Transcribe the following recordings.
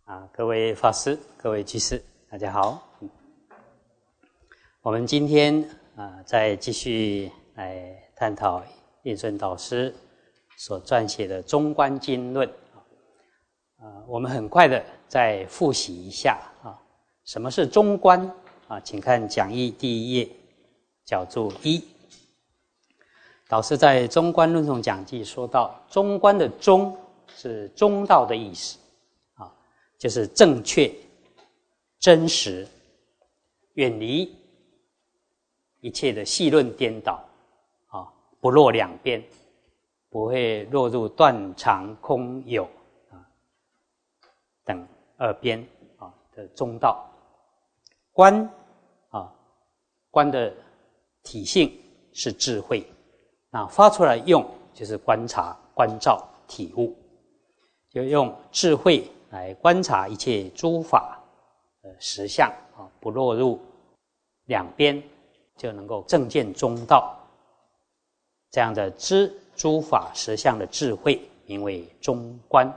各位法师、各位居士，大家好。我们今天再继续来探讨印顺导师所撰写的《中观经论》。我们很快的再复习一下什么是中观请看讲义第一页，角注1。导师在《中观论颂讲记》说到，中观的中是中道的意思就是正确、真实，远离一切的戏论颠倒不落两边，不会落入断常空有等二边的中道。观观的体性是智慧，那发出来用就是观察、关照、体悟，就用智慧来观察一切诸法实相不落入两边，就能够正见中道。这样的知诸法实相的智慧名为中观。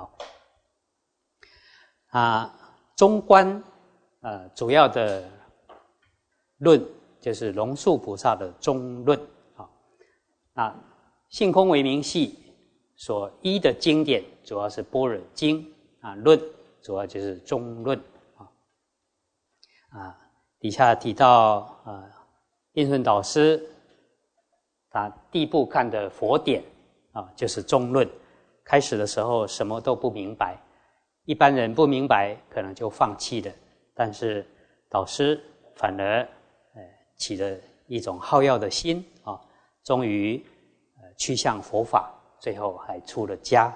中观主要的论就是龙树菩萨的中论。那性空唯名系所依的经典主要是般若经论主要就是中论底下提到印顺导师他第一部看的佛典就是中论。开始的时候什么都不明白，一般人不明白可能就放弃了，但是导师反而起了一种好药的心终于趋向佛法，最后还出了家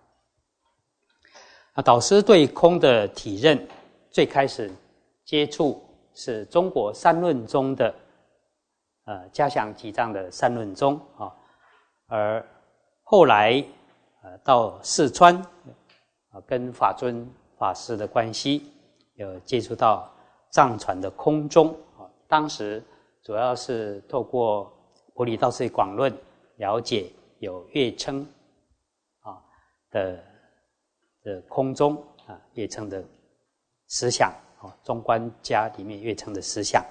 导师对空的体认最开始接触是中国三论宗的嘉祥集藏的三论宗而后来到四川跟法尊法师的关系，有接触到藏传的空宗当时主要是透过菩提道次第广论了解有乐称的空宗乐称的思想中观家里面乐称的思想。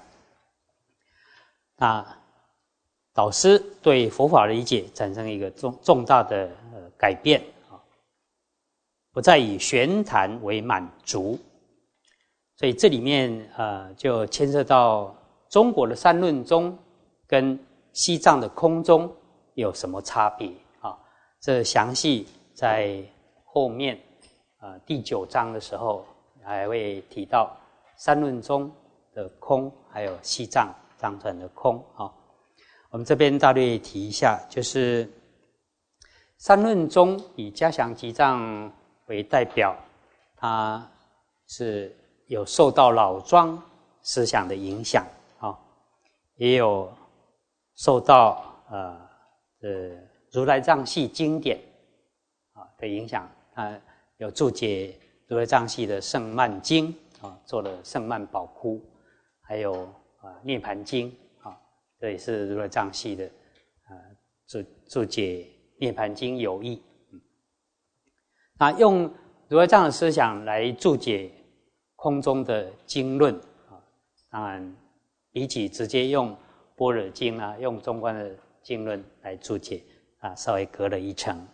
导师对佛法的理解产生一个重大的改变不再以玄谈为满足。所以这里面就牵涉到中国的三论宗跟西藏的空宗有什么差别这详细在后面第9章的时候还会提到三论宗的空，还有西藏藏传的空我们这边大略提一下，就是三论宗以嘉祥集藏为代表，它是有受到老庄思想的影响也有受到如来藏系经典的影响，有注解如来藏系的圣曼经做了圣曼宝窟，还有涅盘经这也是如来藏系的注解涅盘经有义。用如来藏的思想来注解空中的经论当然比起直接用般若经用中观的经论来注解稍微隔了一层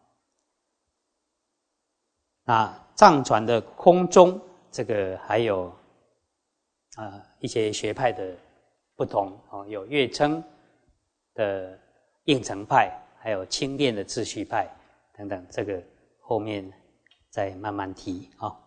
藏传的空宗这个还有一些学派的不同有乐称的应成派，还有清炼的秩序派等等，这个后面再慢慢提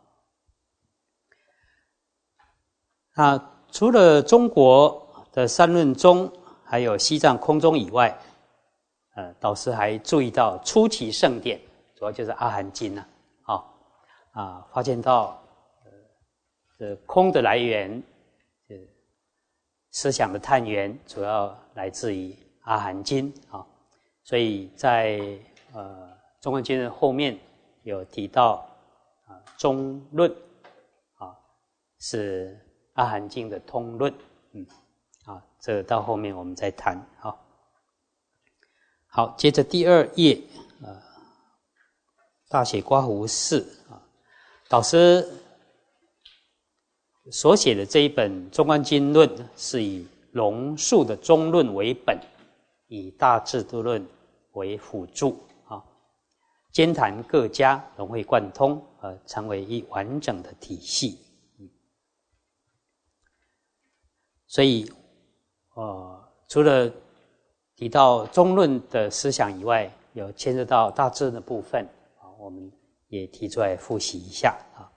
除了中国的三论宗还有西藏空宗以外，导师还注意到初期圣典主要就是阿含经发现到空的来源思想的探源主要来自于阿含经所以在中观经论后面有提到中论是阿含经的通论这个到后面我们再谈好，接着第2页大写刮胡4 导师所写的这一本《中观经论》是以龙树的中论为本，以大智度论为辅助啊，兼谈各家，融会贯通，成为一完整的体系。所以，除了提到中论的思想以外，有牵涉到大智的部分啊，我们也提出来复习一下啊。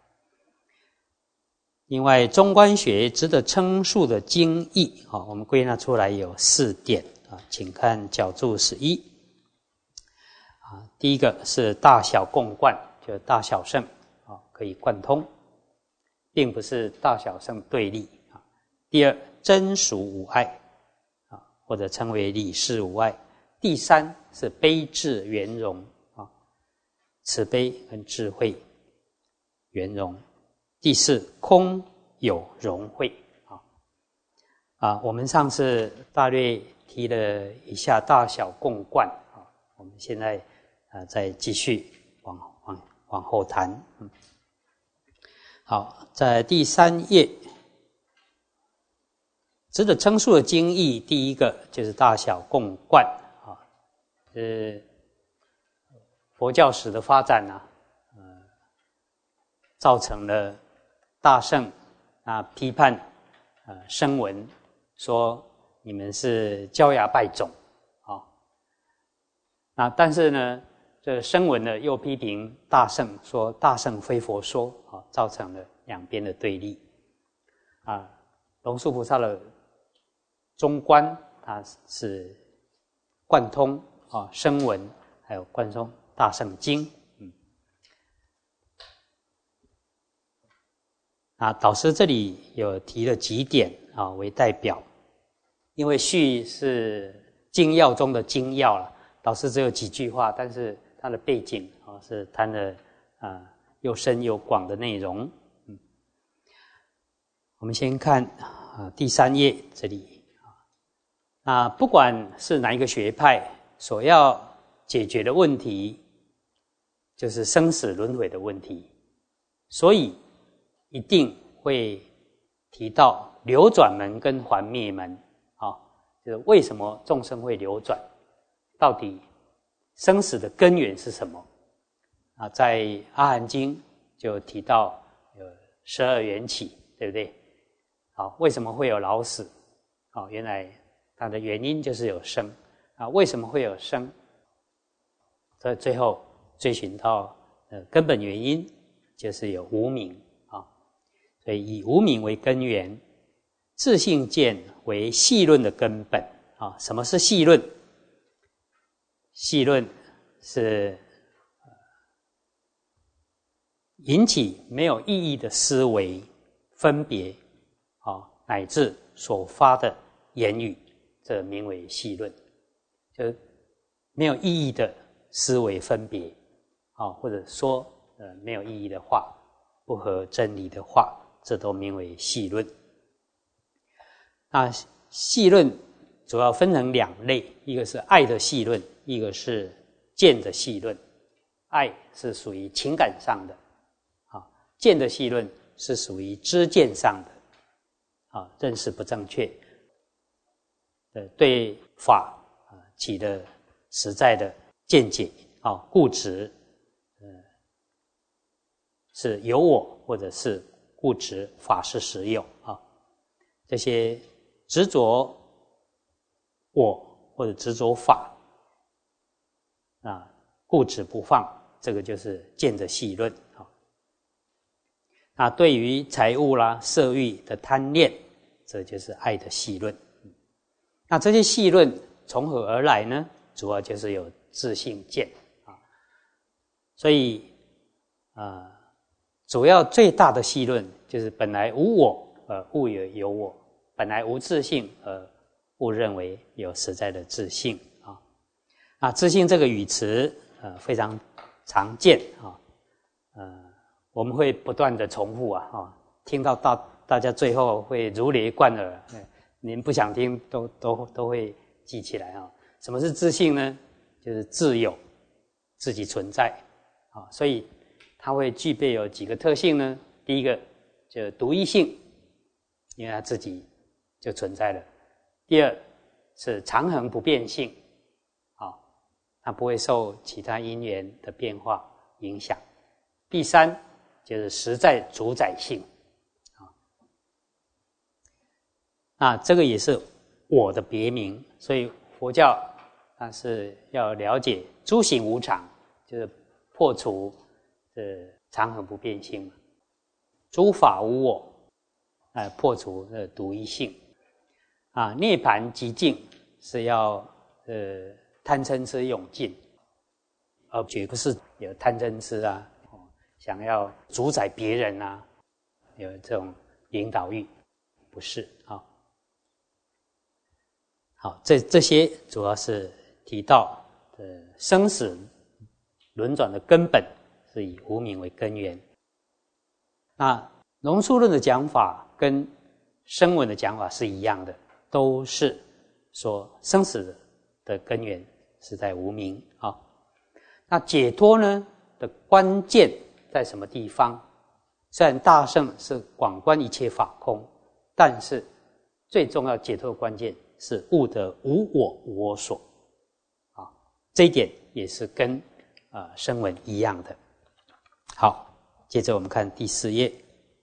另外，中观学值得称述的经义啊，我们归纳出来有4点啊，请看角注11啊。第一个是大小共贯，就大小圣啊，可以贯通，并不是大小圣对立啊。第二，真俗无碍啊，或者称为理事无碍。第三是悲智圆融啊，慈悲跟智慧圆融。第四，空有融会我们上次大略提了一下大小共贯啊，我们现在再继续往后谈。好，在第3页，值得称述的经义，第一个就是大小共贯啊，佛教史的发展造成了大乘批判声闻，说你们是焦芽败种但是呢，这声闻呢又批评大乘，说大乘非佛说造成了两边的对立龙树菩萨的中观，它是贯通声闻，还有贯通大乘经。导师这里有提了几点为代表，因为序是精要中的精要了，导师只有几句话，但是它的背景是谈了又深又广的内容。我们先看第3页这里不管是哪一个学派，所要解决的问题就是生死轮回的问题，所以一定会提到流转门跟还灭门就是为什么众生会流转，到底生死的根源是什么在阿含经就提到有12缘起，对不对？为什么会有老死原来它的原因就是有生为什么会有生，最后追寻到根本原因就是有无明所以以无明为根源，自性见为细论的根本什么是细论？细论是引起没有意义的思维分别乃至所发的言语，这名为细论，就是没有意义的思维分别或者说没有意义的话，不合真理的话，这都名为细论。细论主要分成2类，一个是爱的细论，一个是见的细论。爱是属于情感上的见的细论是属于知见上的认识不正确对法起了实在的见解固执是有我，或者是固执法是实有这些执着我或者执着法固执不放，这个就是见的细论对于财物啦、色欲的贪恋，这就是爱的细论。这些细论从何而来呢？主要就是有自性见所以主要最大的细论就是本来无我误以为有我，本来无自性误认为有实在的自性自性这个语词非常常见我们会不断的重复听到大家最后会如雷贯耳您不想听都会记起来什么是自性呢？就是自有，自己存在所以它会具备有几个特性呢？第一个就独一性，因为它自己就存在了。第二是常恒不变性，它不会受其他因缘的变化影响。第三就是实在主宰性，那这个也是我的别名，所以佛教它是要了解诸行无常，就是破除常恒不变性嘛。诸法无我，破除独一性。涅槃极静是要贪嗔痴永尽，而绝不是有贪嗔痴啊，想要主宰别人啊，有这种领导欲，不是啊。好，这些主要是提到生死轮转的根本是以无明为根源。那龙树论的讲法跟声闻的讲法是一样的，都是说生死的根源是在无明啊。那解脱呢的关键在什么地方？虽然大乘是广观一切法空，但是最重要解脱的关键是悟得无我无我所啊，这一点也是跟声闻一样的。好，接着我们看第4页。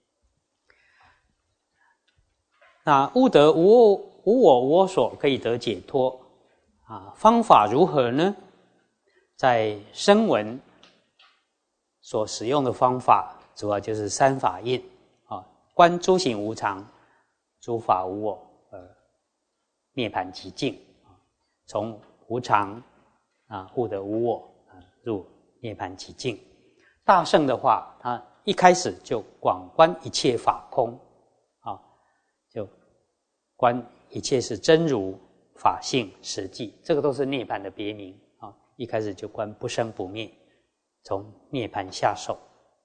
那悟得无我无我所可以得解脱方法如何呢？在声闻所使用的方法主要就是三法印观诸行无常，诸法无我，涅槃极静，从无常悟得无我入涅槃极静。大乘的话，它一开始就广观一切法空就观一切是真如法性实际，这个都是涅槃的别名一开始就观不生不灭，从涅槃下手。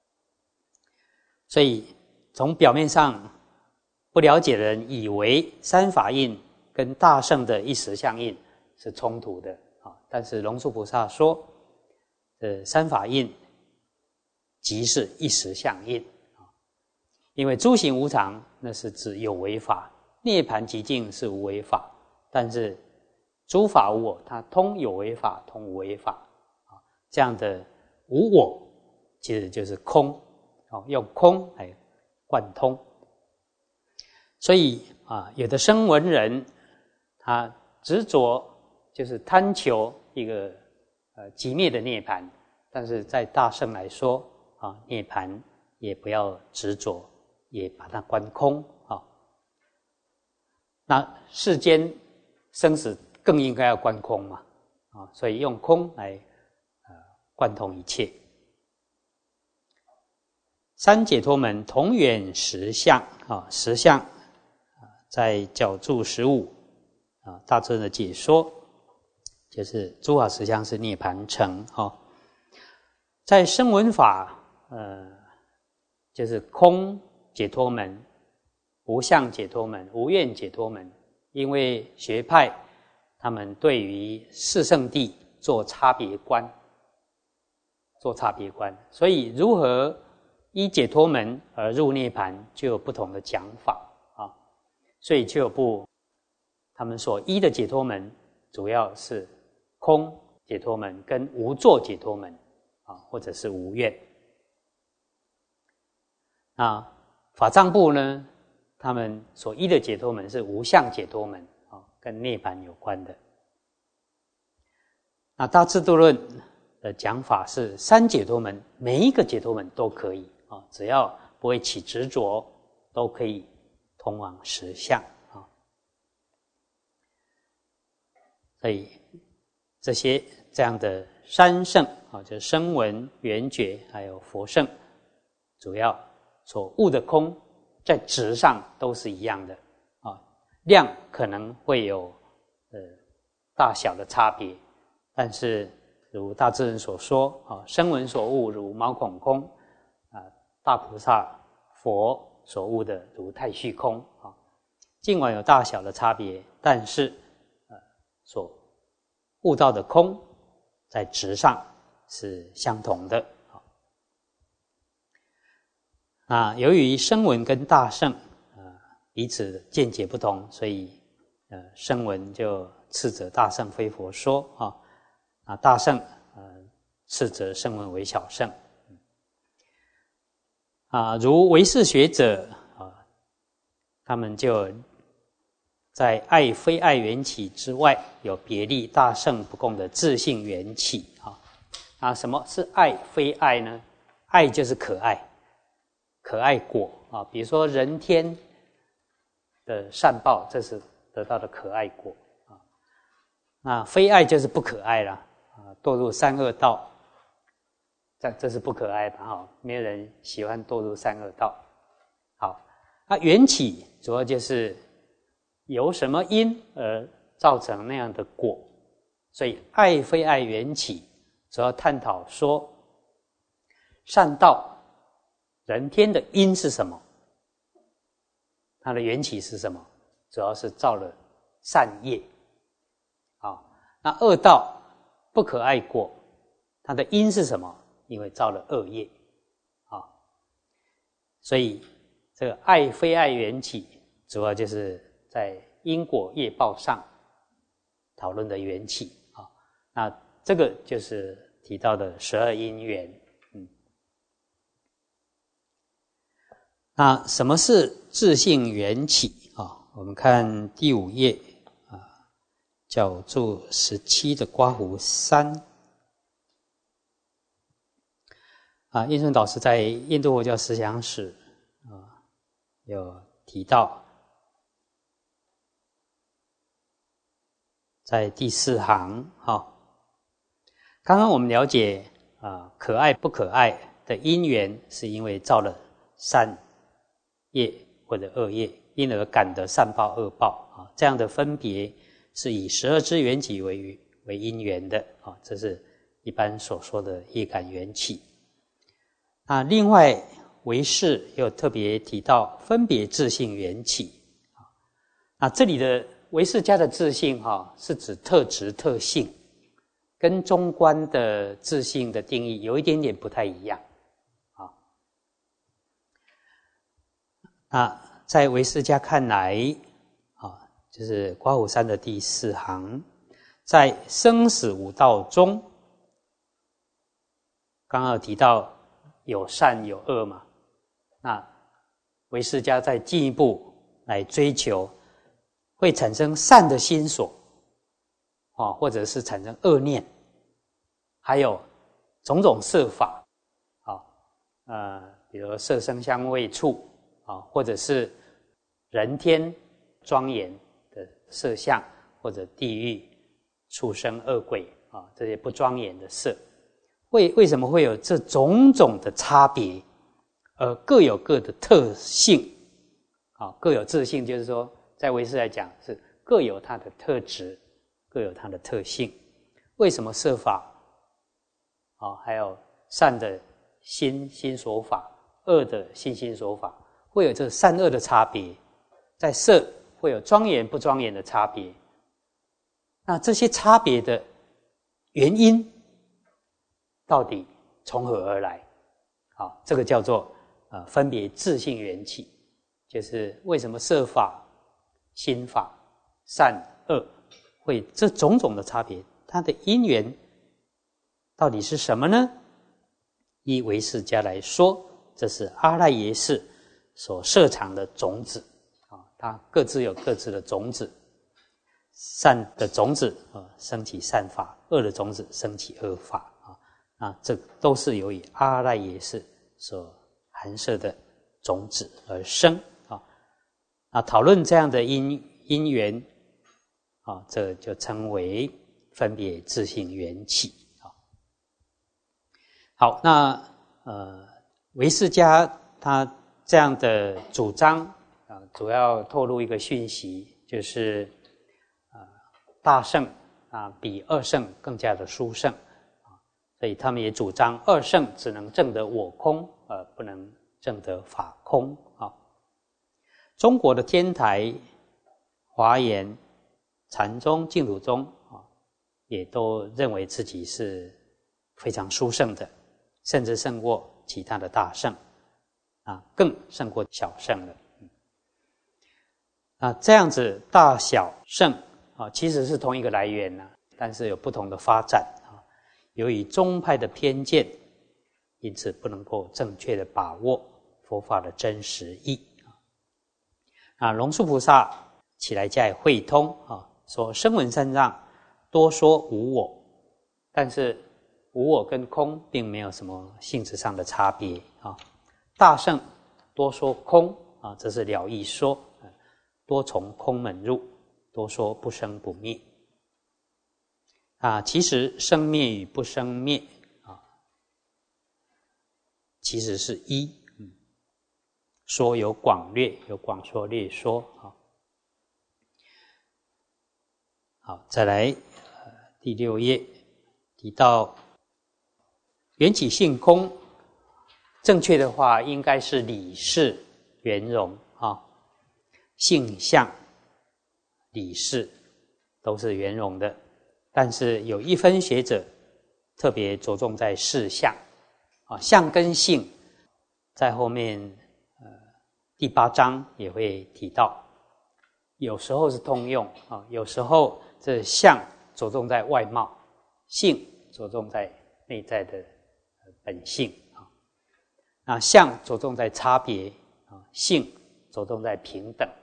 所以从表面上不了解的人以为三法印跟大乘的一实相印是冲突的但是龙树菩萨说三法印即是一实相印因为诸行无常那是指有为法，涅槃极静是无为法，但是诸法无我，它通有为法通无为法这样的无我其实就是空用空来贯通。所以有的声闻人他执着就是贪求一个极灭的涅槃，但是在大乘来说涅槃也不要执着，也把它观空那世间生死更应该要观空嘛所以用空来贯通一切。三解脱门同远实相实相在角注15大尊的解说就是诸法实相是涅槃城在声闻法就是空解脱门、无相解脱门、无愿解脱门。因为学派他们对于四圣谛做差别观，所以如何依解脱门而入涅槃就有不同的讲法所以就有他们所依的解脱门主要是空解脱门跟无作解脱门或者是无愿。法藏部呢，他们所依的解脱门是无相解脱门跟涅槃有关的。那大智度论的讲法是三解脱门，每一个解脱门都可以只要不会起执着，都可以通往实相所以这样的三圣就是声闻、缘觉还有佛圣，主要所悟的空在质上都是一样的量可能会有大小的差别，但是如大智人所说声闻所悟如毛孔空大菩萨佛所悟的如太虚空尽管有大小的差别，但是所悟到的空在质上是相同的那由于声闻跟大圣彼此见解不同，所以声闻就斥责大圣非佛说啊，大圣斥责声闻为小圣如唯识学者他们就在爱非爱缘起之外，有别立大圣不共的自性缘起什么是爱非爱呢？爱就是可爱，可爱果比如说人天的善报，这是得到的可爱果那非爱就是不可爱啦堕入三恶道，这是不可爱的没有人喜欢堕入三恶道。好，那缘起主要就是由什么因而造成那样的果，所以爱非爱缘起主要探讨说善道人天的因是什么，它的缘起是什么，主要是造了善业那恶道不可爱果，它的因是什么？因为造了恶业所以这个爱非爱缘起主要就是在因果业报上讨论的缘起那这个就是提到的12因缘那什么是自性缘起我们看第5页角注17的刮胡3印顺导师在印度佛教思想史有提到，在第4行刚刚我们了解可爱不可爱的因缘，是因为造了善业或者恶业，因而感得善报恶报这样的分别是以12支缘起为因缘的这是一般所说的业感缘起。那另外唯识又特别提到分别自性缘起那这里的唯识家的自性是指特质特性，跟中观的自性的定义有一点点不太一样那在唯识家看来就是刮胡3的第4行，在生死五道中，刚刚有提到有善有恶嘛，那唯识家再进一步来追求会产生善的心所或者是产生恶念，还有种种色法比如色声香味触或者是人天庄严的色相，或者地狱畜生恶鬼这些不庄严的色，为什么会有这种种的差别各有各的特性各有自性，就是说在唯识来讲是各有它的特质，各有它的特性。为什么色法还有善的心所法，恶的心所法会有这善恶的差别，在色会有庄严不庄严的差别，那这些差别的原因到底从何而来这个叫做分别自性缘起，就是为什么色法心法善恶会这种种的差别，它的因缘到底是什么呢？依唯识家来说，这是阿赖耶识所设藏的种子它各自有各自的种子，善的种子生起善法，恶的种子生起恶法这都是由于阿赖耶识所含摄的种子而生讨论这样的因缘这就称为分别自性缘起好，那唯识家他这样的主张主要透露一个讯息，就是大圣比二圣更加的殊胜所以他们也主张二圣只能证得我空不能证得法空中国的天台、华严、禅宗、净土宗也都认为自己是非常殊胜的，甚至胜过其他的大圣更胜过小圣了。这样子大小圣其实是同一个来源但是有不同的发展由于宗派的偏见，因此不能够正确的把握佛法的真实义。龙树菩萨起来加以会通说声闻三藏多说无我，但是无我跟空并没有什么性质上的差别大圣多说空这是了义说，多从空门入，多说不生不灭其实生灭与不生灭其实是一说有广略，有广说略说好，再来第6页提到缘起性空，正确的话应该是理事圆融性相理事都是圆融的，但是有一分学者特别着重在事相相跟性在后面第8章也会提到，有时候是通用有时候这相着重在外貌，性着重在内在的本性相着重在差别性着重在平等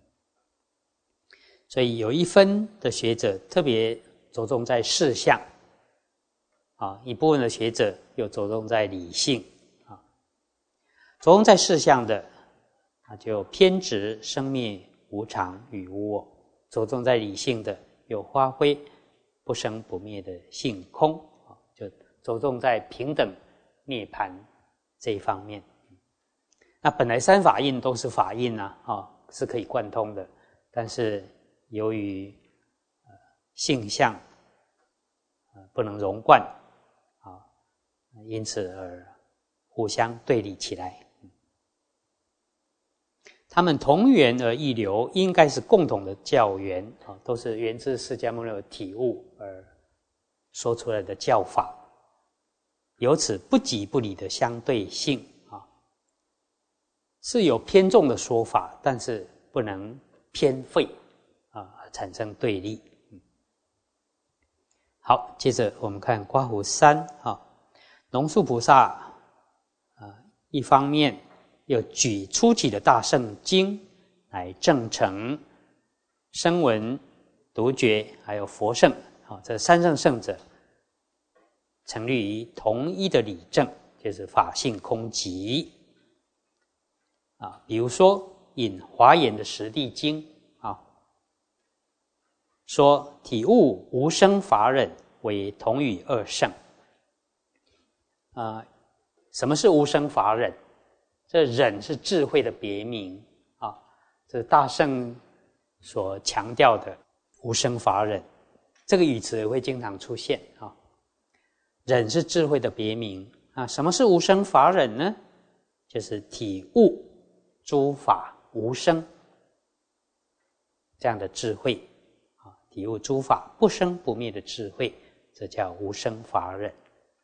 所以有一分的学者特别着重在事相一部分的学者又着重在理性着重在事相的就偏执生灭无常与无我，着重在理性的有发挥不生不灭的性空就着重在平等涅槃这一方面。那本来三法印都是法印是可以贯通的，但是由于性相不能融贯因此而互相对立起来。他们同源而异流，应该是共同的教源都是源自释迦牟尼的体悟而说出来的教法，由此不即不离的相对性是有偏重的说法，但是不能偏废产生对立。好，接着我们看刮胡3龙树菩萨一方面又举初起的大圣经来证成声闻、独觉还有佛圣这三圣圣者成立于同一的理证，就是法性空寂比如说引华严的十地经说体悟无生法忍为同与二圣什么是无生法忍？这忍是智慧的别名这是大圣所强调的无生法忍，这个语词也会经常出现忍是智慧的别名什么是无生法忍呢？就是体悟诸法无生这样的智慧体悟诸法不生不灭的智慧，这叫无生法忍。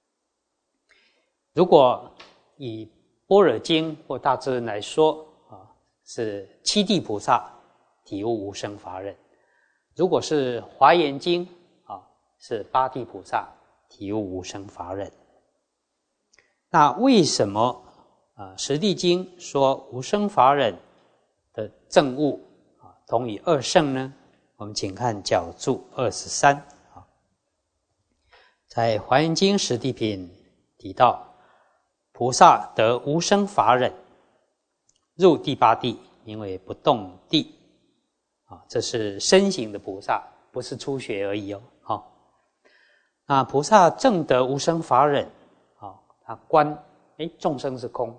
如果以般若经或大智论来说是七地菩萨体悟无生法忍，如果是华严经是八地菩萨体悟无生法忍。那为什么十地经说无生法忍的证悟同于二圣呢？我们请看角注23在华严经十地品提到，菩萨得无生法忍，入第八地，名为不动地这是身行的菩萨，不是初学而已那菩萨证得无生法忍他观众生是空，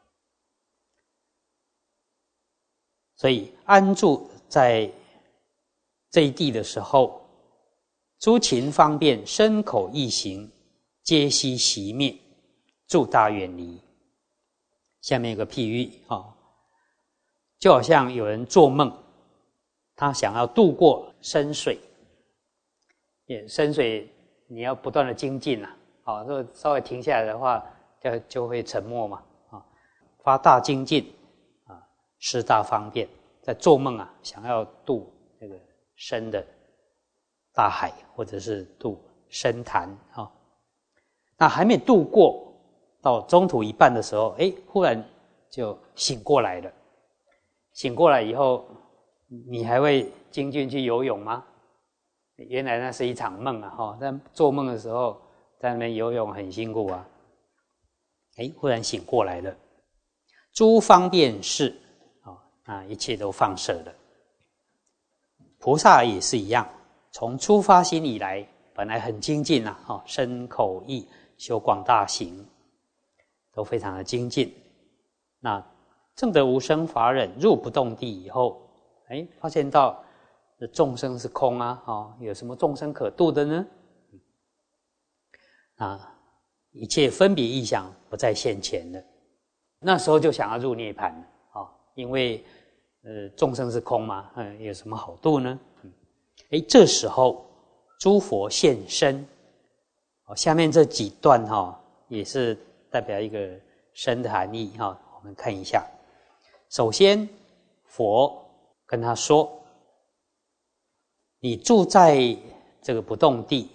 所以安住在这一地的时候，诸勤方便身口意行皆悉熄灭，住大远离。下面有个譬喻就好像有人做梦，他想要渡过深水，深水你要不断的精进如果稍微停下来的话就会沉没嘛发大精进啊，施大方便，在做梦啊，想要渡这个深的大海，或者是渡深潭啊。那还没渡过，到中途一半的时候，忽然就醒过来了。醒过来以后，你还会精进去游泳吗？原来那是一场梦啊！在做梦的时候，在那边游泳很辛苦啊。忽然醒过来了，诸方便事一切都放舍了。菩萨也是一样，从出发心以来，本来很精进身口意修广大行，都非常的精进。那证得无生法忍，入不动地以后，发现到众生是空有什么众生可度的呢？一切分别意象不再现前了。那时候就想要入涅槃因为众生是空嘛，有什么好度呢？这时候诸佛现身。下面这几段也是代表一个深的含义我们看一下。首先佛跟他说，你住在这个不动地，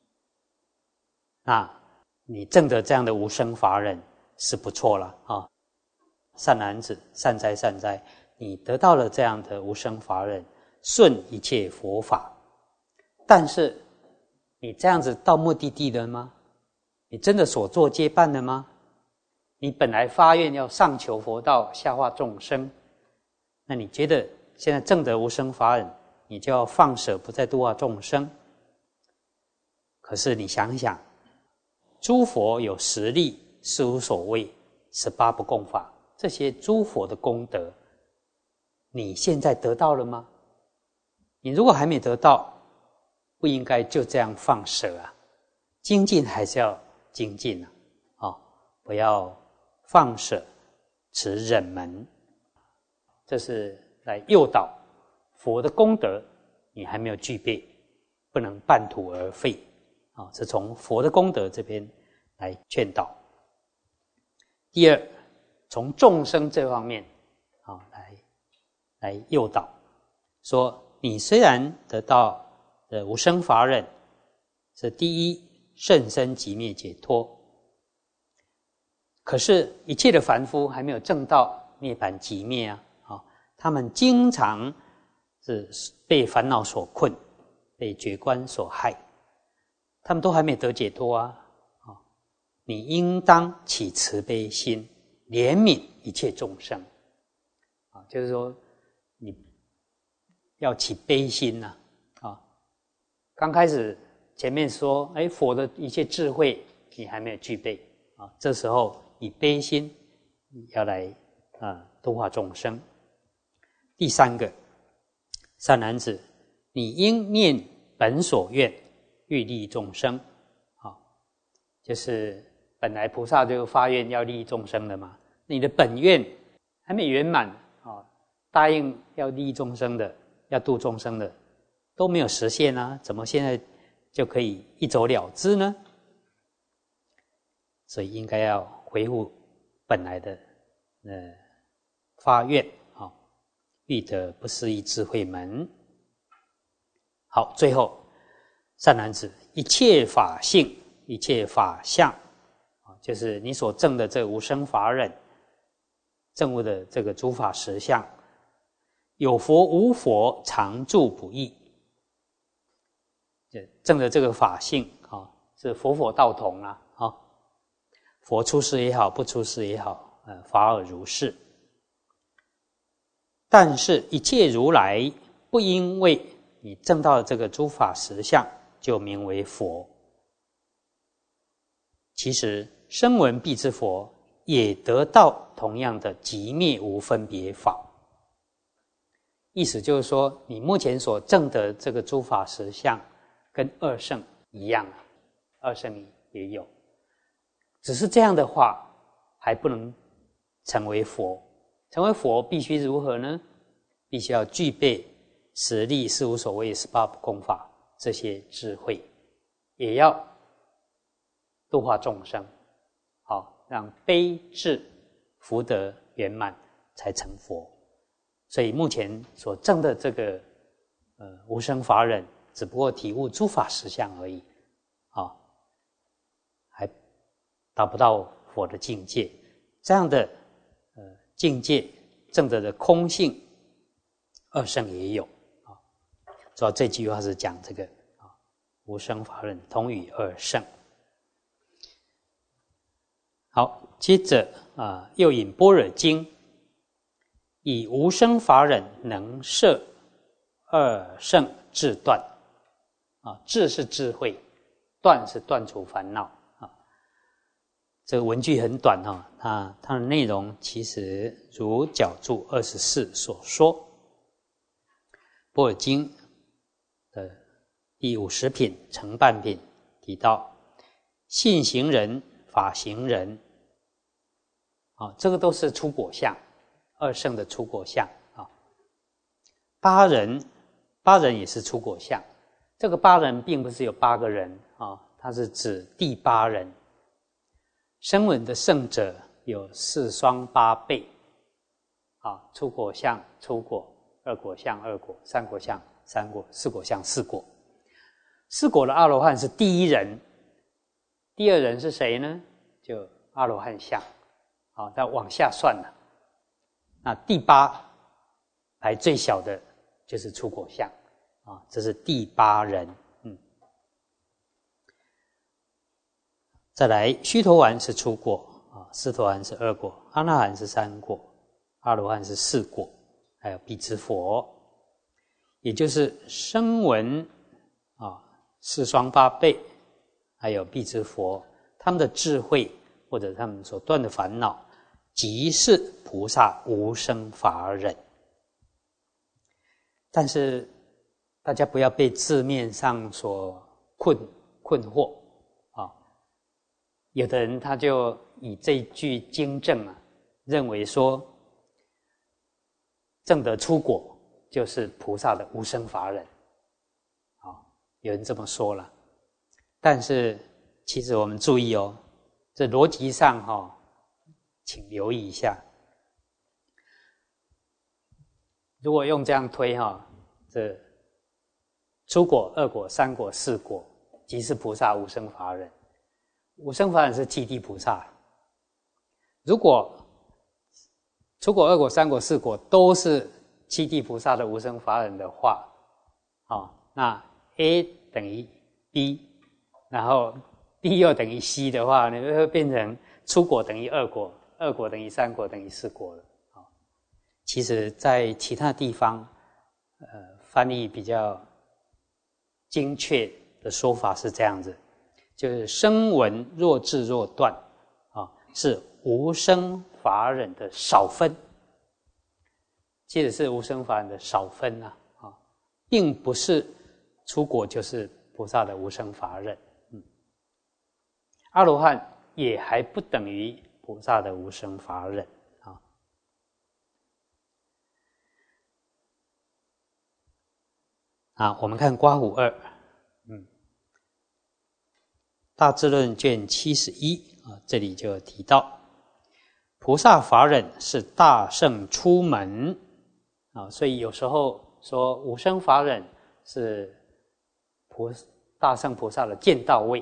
那你证得这样的无生法忍是不错了善男子，善哉善哉，你得到了这样的无生法忍，顺一切佛法。但是你这样子到目的地了吗？你真的所作皆办了吗？你本来发愿要上求佛道，下化众生，那你觉得现在证得无生法忍，你就要放舍不再度化众生？可是你想想，诸佛有10力，是无所谓，18不共法，这些诸佛的功德，你现在得到了吗？你如果还没得到，不应该就这样放舍精进还是要精进不要放舍持忍门。这是来诱导佛的功德你还没有具备，不能半途而废是从佛的功德这边来劝导。第二，从众生这方面来诱导，说你虽然得到无生法忍，是第一甚深寂灭解脱，可是一切的凡夫还没有证到涅槃寂灭他们经常是被烦恼所困，被觉观所害，他们都还没得解脱你应当起慈悲心，怜悯一切众生就是说你要起悲心刚开始前面说佛的一切智慧你还没有具备这时候以悲心要来度化众生。第三个，善男子，你应念本所愿，欲利众生就是本来菩萨就发愿要利益众生的嘛，你的本愿还没圆满答应要利益众生的，要度众生的都没有实现怎么现在就可以一走了之呢？所以应该要回复本来的发愿欲得不思议智慧门。好，最后善男子，一切法性，一切法相就是你所证的这无生法忍，证悟的这个诸法实相，有佛无佛，常住不异。证的这个法性是佛佛道同佛出世也好，不出世也好，法尔如是。但是一切如来不因为你证到这个诸法实相就名为佛，其实声闻辟支佛也得到同样的寂灭无分别法。意思就是说，你目前所证的这个诸法实相跟二圣一样二圣也有，只是这样的话还不能成为佛。成为佛必须如何呢？必须要具备10力、事无所谓、18不共法这些智慧，也要度化众生让悲智福德圆满才成佛。所以目前所证的这个无生法忍，只不过体悟诸法实相而已，还达不到佛的境界。这样的境界证得的空性，二圣也有啊。主要这句话是讲这个无生法忍同与二圣。好，接着又引《般若经》，以无生法忍能摄二圣智断。智是智慧，断是断除烦恼。这个文句很短它的内容其实如角注24所说。《般若经》的第50品承办品提到，信行人、法行人，这个都是出果相，二圣的出果相啊。八人也是出果相，这个八人并不是有8个人它是指第8人。声闻的圣者有4双8倍，出果相出果，二果相二果，三果相三果，四果相四果。四果的阿罗汉是第1人，第2人是谁呢？就阿罗汉相，再往下算了。那第8排最小的就是出果相，这是第8人。再来，须陀洹是出果，斯陀含是2果，阿那含是3果，阿罗汉是4果，还有辟支佛，也就是声闻4双8倍，还有辟支佛，他们的智慧或者他们所断的烦恼，即是菩萨无生法忍。但是大家不要被字面上所困惑。有的人他就以这句经证认为说证得出果就是菩萨的无生法忍，有人这么说了。但是其实我们注意这逻辑上请留意一下。如果用这样推这出果、2果、3果、4果即是菩萨无生法忍。无生法忍是七地菩萨。如果出果、2果、3果、4果都是七地菩萨的无生法忍的话，那 A 等于 B， 然后 B 又等于 C 的话，你会变成出果等于2果，2果等于3果等于4果了。其实在其他地方翻译比较精确的说法是这样子，就是声闻若智若断是无生法忍的少分，其实是无生法忍的少分并不是出果就是菩萨的无生法忍。阿罗汉也还不等于菩萨的无生法忍。我们看刮胡2，大智论卷71这里就提到，菩萨法忍是大圣出门所以有时候说无生法忍是大圣菩萨的见道位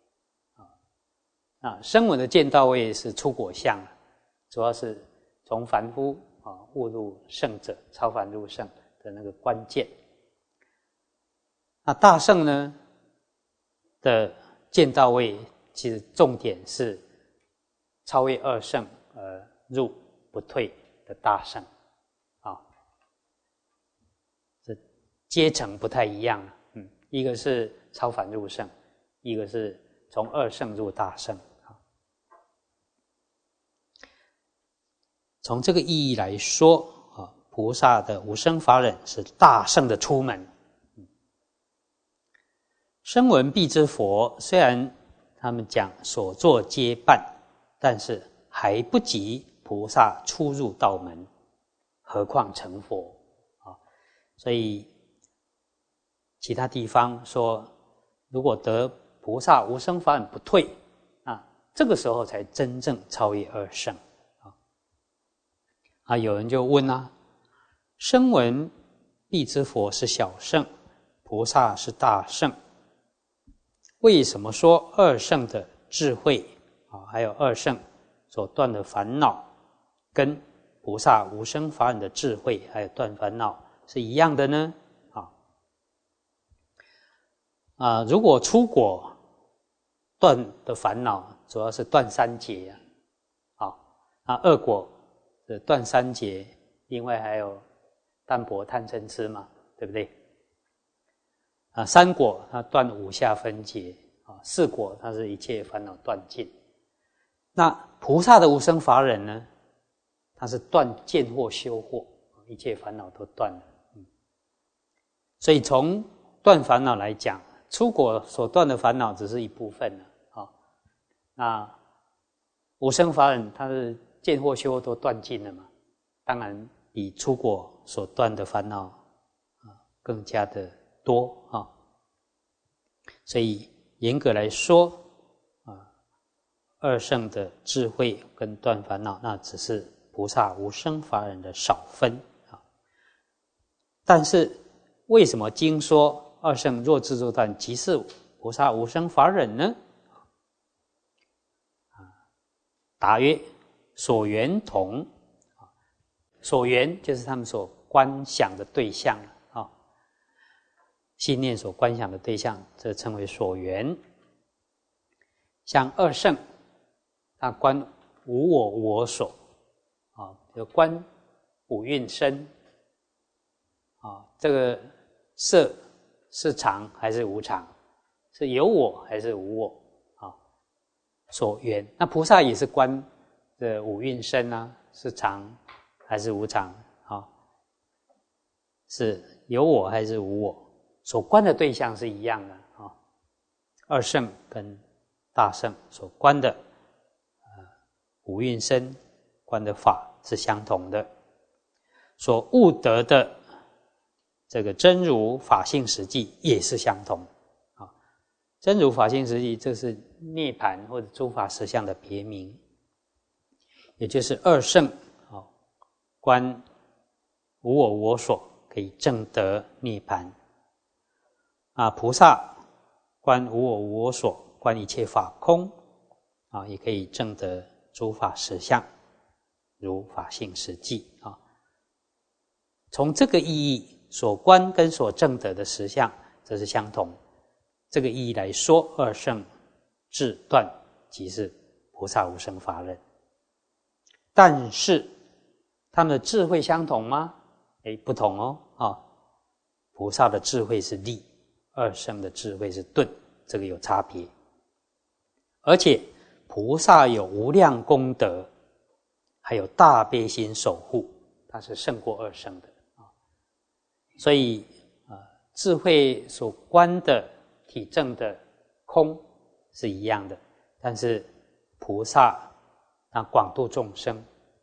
声闻的见道位是出果相，主要是从凡夫悟入圣者，超凡入圣的那个关键。那大圣呢的见道位，其实重点是超越二圣而入不退的大圣这阶层不太一样一个是超凡入圣，一个是从二圣入大圣。从这个意义来说菩萨的无生法忍是大圣的出门。声闻辟支佛虽然他们讲所作皆办，但是还不及菩萨出入道门，何况成佛所以其他地方说，如果得菩萨无生法忍不退这个时候才真正超越二圣有人就问啊，声闻辟支佛是小圣，菩萨是大圣，为什么说二圣的智慧还有二圣所断的烦恼，跟菩萨无生法忍的智慧还有断烦恼是一样的呢？如果初果断的烦恼主要是断三劫二果是断三劫，另外还有淡泊贪嗔痴嘛，对不对？三果它断五下分劫四果它是一切烦恼断尽。那菩萨的无生法忍呢，它是断见惑修惑，一切烦恼都断了。所以从断烦恼来讲，初果所断的烦恼只是一部分那无生法忍它是见惑修惑都断尽了嘛，当然比初果所断的烦恼更加的多所以严格来说二圣的智慧跟断烦恼，那只是菩萨无生法忍的少分但是为什么经说二圣若智若断即是菩萨无生法忍呢？答曰：所缘同。所缘就是他们所观想的对象信念所观想的对象，这称为所缘。像二圣，他观无我无我所就观五蕴身这个色是常还是无常，是有我还是无我所缘。那菩萨也是观这五蕴身是常还是无常是有我还是无我，所观的对象是一样的二圣跟大圣所观的五蕴身观的法是相同的，所悟得的这个真如法性实际也是相同真如法性实际，这是涅槃或者诸法实相的别名，也就是二圣观无我无我所，可以证得涅槃菩萨观无我无我所，观一切法空也可以证得诸法实相，如法性实际从这个意义，所观跟所证得的实相，这是相同。这个意义来说，二圣智断即是菩萨无生法忍。但是他们的智慧相同吗？不同菩萨的智慧是力，二圣的智慧是顿，这个有差别。而且菩萨有无量功德，还有大悲心守护，它是胜过二圣的所以智慧所观的体证的空是一样的，但是菩萨广度众生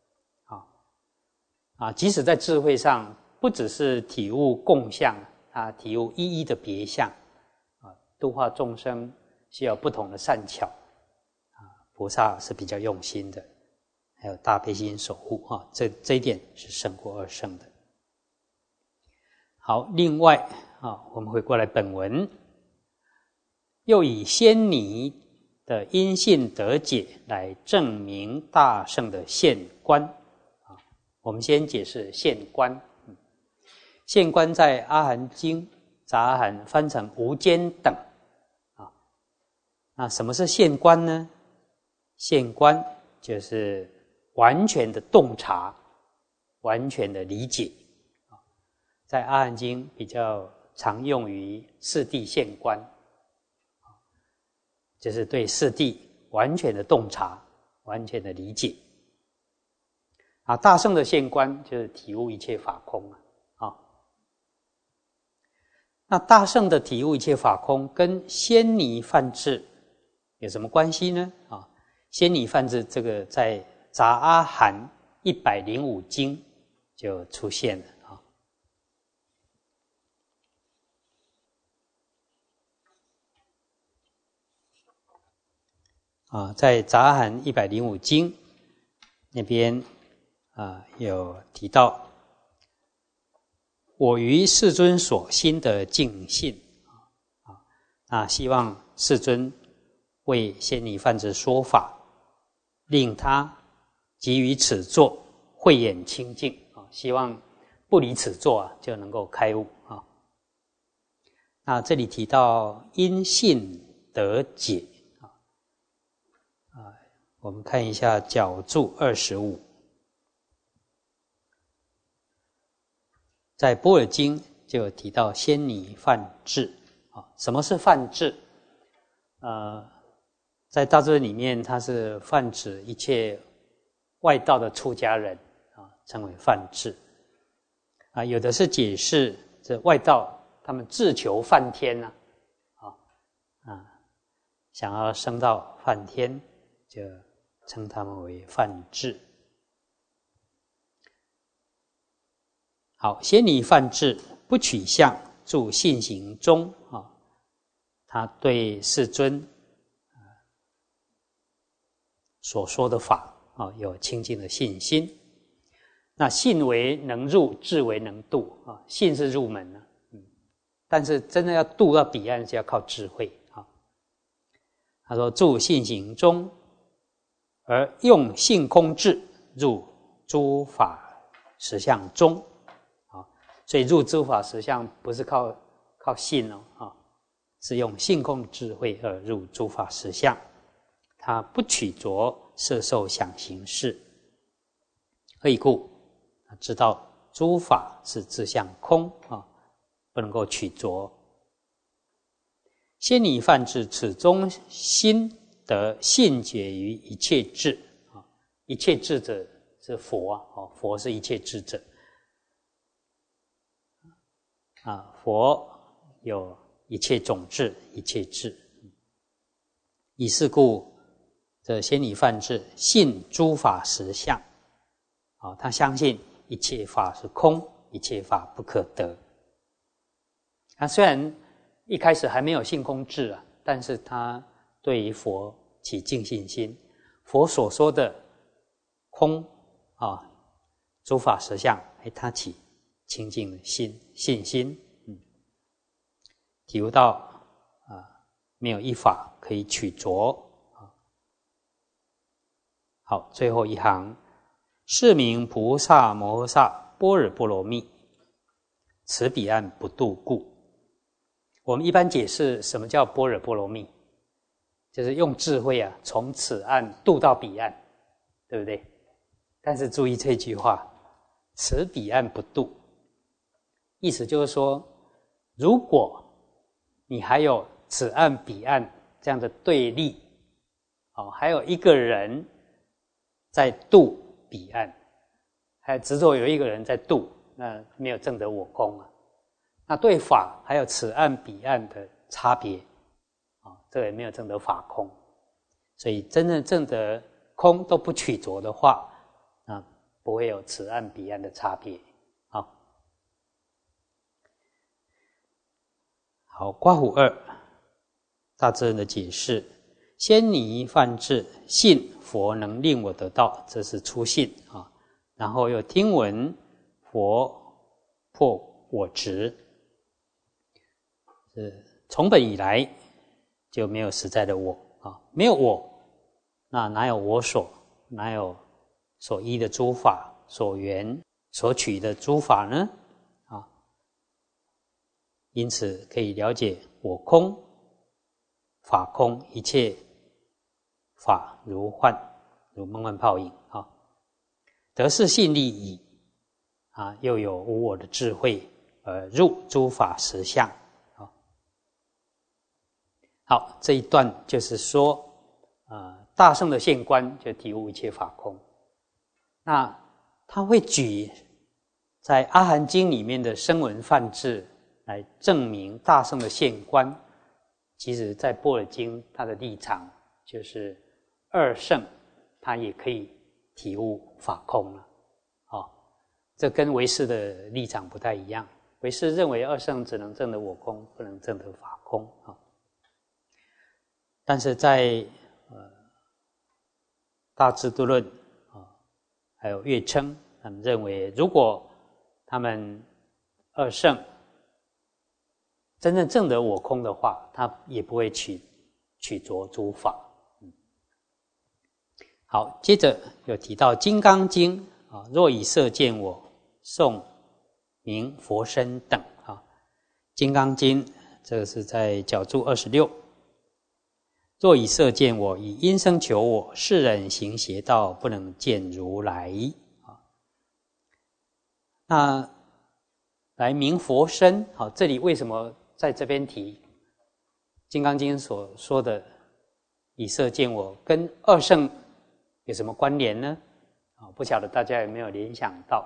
即使在智慧上不只是体悟共相体悟一一的别相度化众生需要不同的善巧菩萨是比较用心的，还有大悲心守护这一点是胜过二圣的。好，另外我们回过来本文，又以先尼的因信得解来证明大圣的现观我们先解释现观现观在阿含经杂阿含翻成无间等那什么是现观呢？现观就是完全的洞察，完全的理解在阿含经比较常用于四谛现观就是对四谛完全的洞察，完全的理解大圣的现观就是体悟一切法空那大圣的体悟一切法空跟先尼梵志有什么关系呢？先尼梵志这个在杂阿含105经就出现了在杂阿含105经那边有提到我于世尊所心的净信希望世尊为仙尼梵志说法，令他给予此座慧眼清净希望不离此座就能够开悟那这里提到因信得解我们看一下角注25，在般若经就有提到仙尼梵志什么是梵志？在大智里面，它是泛指一切外道的出家人称为梵志有的是解释这外道他们自求梵天想要升到梵天，就称他们为梵志。好，仙尼梵志不取相，住信行中他对世尊所说的法有清净的信心。那信为能入，智为能度信是入门但是真的要渡到彼岸是要靠智慧他说住信行中，而用性空智入诸法实相中所以入诸法实相不是靠信是用性空智慧而入诸法实相，他不取着色受想行识。何以故？他知道诸法是自相空不能够取着。仙尼梵志此中心得信解于一切智一切智者是佛佛是一切智者佛有一切种智，一切智。以是故，这仙尼梵志信诸法实相他相信一切法是空，一切法不可得。他虽然一开始还没有性空智但是他对于佛起净信心，佛所说的空诸法实相他起清净的信心体悟到没有一法可以取着好，最后一行，是名菩萨摩诃萨般若波罗蜜，此彼岸不度故。我们一般解释什么叫般若波罗蜜，就是用智慧从此岸渡到彼岸，对不对？但是注意这句话，此彼岸不度，意思就是说，如果你还有此岸彼岸这样的对立还有一个人在渡彼岸，还执着有一个人在渡，那没有证得我空那对法还有此岸彼岸的差别这个也没有证得法空。所以真正证得空都不取着的话不会有此岸彼岸的差别好，括弧2大智人的解释，仙尼梵志信佛能令我得道，这是初信然后又听闻佛破我执，从本以来就没有实在的我没有我，那哪有我所，哪有所依的诸法，所缘所取的诸法呢因此可以了解我空法空，一切法如幻，如梦幻泡影得是信力矣又有无我的智慧而入诸法实相好，这一段就是说大圣的现观就体悟一切法空。那他会举在阿含经里面的声闻梵志来证明大圣的现观，其实在般若经他的立场就是二圣他也可以体悟法空了这跟唯识的立场不太一样，唯识认为二圣只能证得我空，不能证得法空但是在大智度论还有乐称，他们认为，如果他们二圣真正证得我空的话，他也不会取着诸法。好，接着有提到《金刚经》啊，若以色见我，诵名佛身等啊，《金刚经》这个是在角注26。若以色见我，以因声求我，世人行邪道，不能见如来啊。那来名佛身，好，这里为什么在这边提《金刚经》所说的以色见我，跟二圣有什么关联呢？不晓得大家有没有联想到？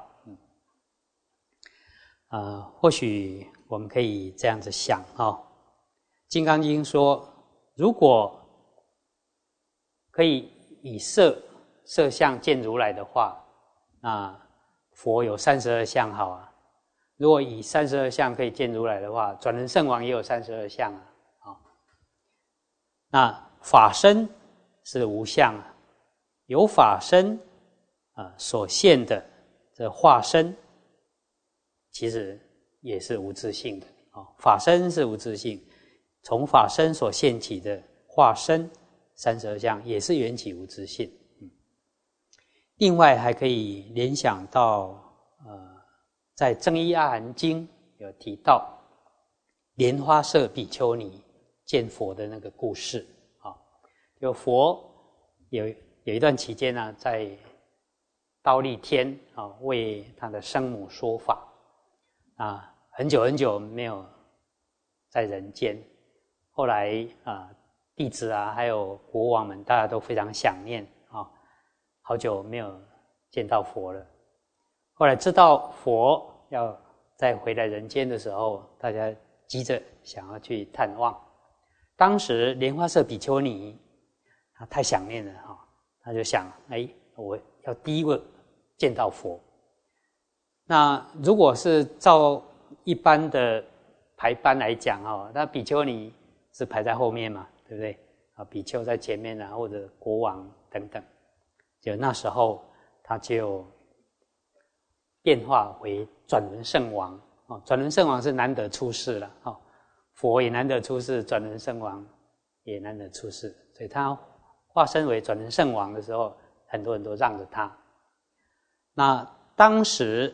或许我们可以这样子想《金刚经》说，如果可以以色相见如来的话，那佛有32相好啊。如果以32相可以见如来的话，转轮圣王也有32相啊。那法身是无相啊，有法身所现的这化身，其实也是无自性的法身是无自性，从法身所现起的化身32相也是缘起无自性。另外还可以联想到在《增一阿含经》有提到莲花色比丘尼见佛的那个故事就佛有一段期间呢，在忉利天为他的生母说法很久很久没有在人间，后来弟子还有国王们大家都非常想念好久没有见到佛了。后来知道佛要再回来人间的时候，大家急着想要去探望。当时莲花色比丘尼他太想念了他就想我要第一个见到佛。那如果是照一般的排班来讲那比丘尼是排在后面嘛，对不对比丘在前面或者国王等等。就那时候他就变化为转轮圣王转轮圣王是难得出世了佛也难得出世，转轮圣王也难得出世，所以他化身为转轮圣王的时候，很多人都让着他。那当时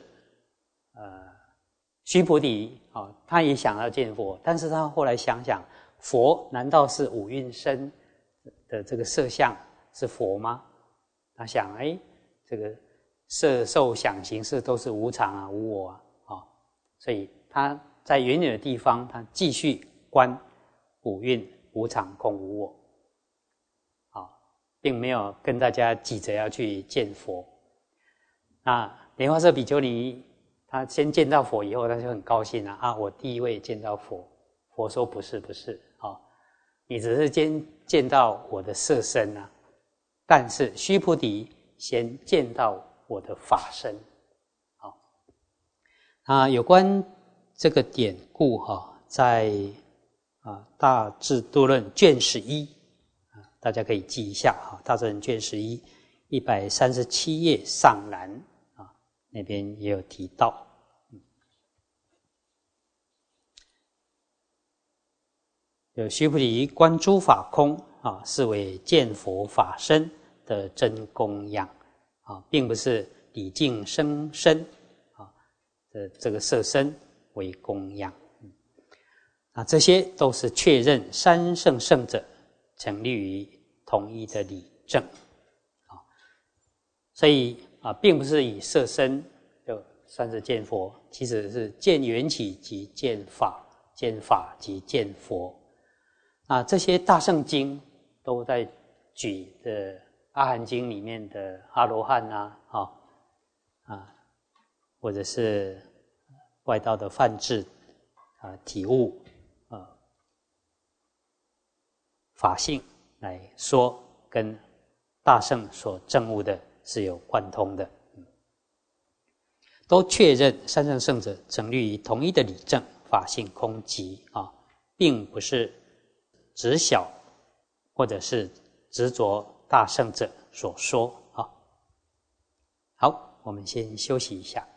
须菩提他也想要见佛，但是他后来想想，佛难道是五蕴身的这个色相是佛吗？他想这个色受想行识都是无常无我所以他在远远的地方，他继续观五蕴无常空无我并没有跟大家急着要去见佛。那莲花色比丘尼他先见到佛以后，他就很高兴我第一位见到佛。佛说不是你只是见到我的色身但是须菩提先见到我的法身有关这个典故在大智度论卷11大家可以记一下大智论卷11 137页上栏那边也有提到。有须菩提观诸法空是为见佛法身的真供养并不是礼敬生身的这个色身为供养这些都是确认三圣圣者成立于同一的理证所以并不是以色身就算是见佛，其实是见缘起即见法，见法即见佛这些大圣经都在举的阿含经里面的阿罗汉或者是外道的梵志体悟法性来说，跟大圣所证悟的是有贯通的都确认三圣圣者成立于同一的理证法性空寂并不是执小或者是执着大圣者所说好， 我们先休息一下。